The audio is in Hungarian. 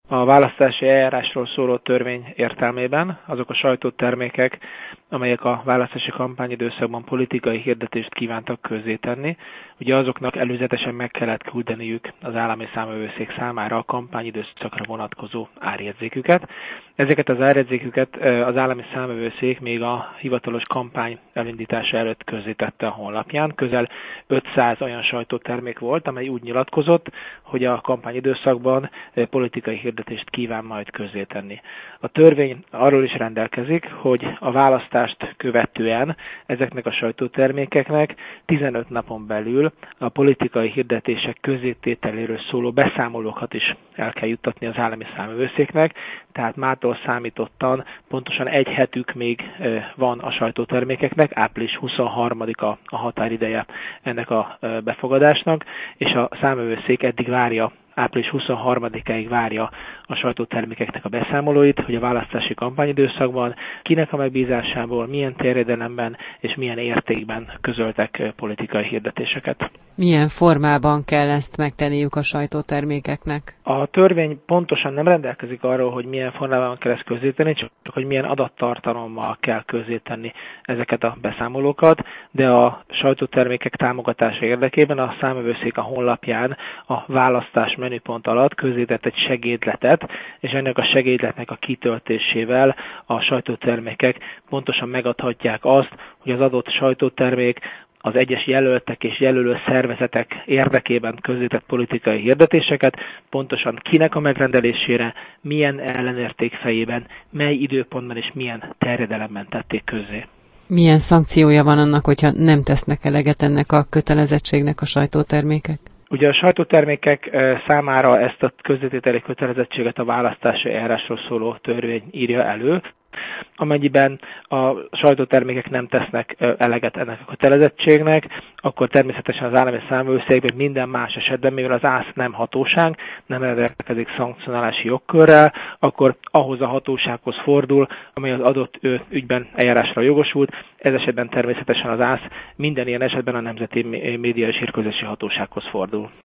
A választási eljárásról szóló törvény értelmében azok a sajtótermékek, amelyek a választási kampányidőszakban politikai hirdetést kívántak közzétenni, ugye azoknak előzetesen meg kellett küldeniük az állami számvevőszék számára a kampányidőszakra vonatkozó árjegyzéküket. Ezeket az árjegyzéküket az állami számvevőszék még a hivatalos kampány elindítása előtt közzétette a honlapján. Közel 500 olyan sajtótermék volt, amely úgy nyilatkozott, hogy a kampányidőszakban politikai hirdetést kíván majd közzétenni. A törvény arról is rendelkezik, hogy a választást követően ezeknek a sajtótermékeknek 15 napon belül a politikai hirdetések közzétételéről szóló beszámolókat is el kell juttatni az állami számvevőszéknek, tehát mától számítottan pontosan egy hetük még van a sajtótermékeknek, április 23-a a határideje ennek a befogadásnak, és a számvevőszék eddig várja, április 23-áig várja a sajtótermékeknek a beszámolóit, hogy a választási kampányidőszakban kinek a megbízásából, milyen terjedelemben és milyen értékben közöltek politikai hirdetéseket. Milyen formában kell ezt megtenniük a sajtótermékeknek? A törvény pontosan nem rendelkezik arról, hogy milyen formában kell ezt közzétenni, csak hogy milyen adattartalommal kell közzétenni ezeket a beszámolókat, de a sajtótermékek támogatása érdekében a számvevőszék a honlapján a választás menüpont alatt közzétett egy segédletet, és ennek a segédletnek a kitöltésével a sajtótermékek pontosan megadhatják azt, hogy az adott sajtótermék az egyes jelöltek és jelölő szervezetek érdekében közzétett politikai hirdetéseket, pontosan kinek a megrendelésére, milyen ellenérték fejében, mely időpontban és milyen terjedelemben tették közzé. Milyen szankciója van annak, hogyha nem tesznek eleget ennek a kötelezettségnek a sajtótermékek? Ugye a sajtótermékek számára ezt a közzétételi kötelezettséget a választási eljárásról szóló törvény írja elő. Amennyiben a sajtótermékek nem tesznek eleget ennek a kötelezettségnek, akkor természetesen az állami számvevőszékben minden más esetben, mivel az ÁSZ nem hatóság, nem rendelkezik szankcionálási jogkörrel, akkor ahhoz a hatósághoz fordul, amely az adott ügyben eljárásra jogosult. Ez esetben természetesen az ÁSZ minden ilyen esetben a Nemzeti Média és Hírközlési Hatósághoz fordul.